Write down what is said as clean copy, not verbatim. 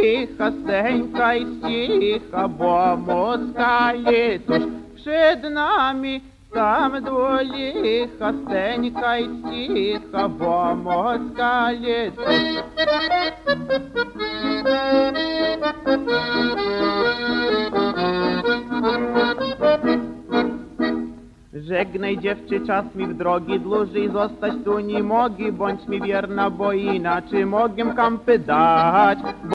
cicha, steńkaj cicha, bo moskale tuż przed nami. Tam do licha, steńkaj cicha, bo moskale tuż. Żegnaj dziewczy, czas mi w drogi, dłużej zostać tu nie mogę, bądź mi wierna, bo inaczej mogę kampy dać.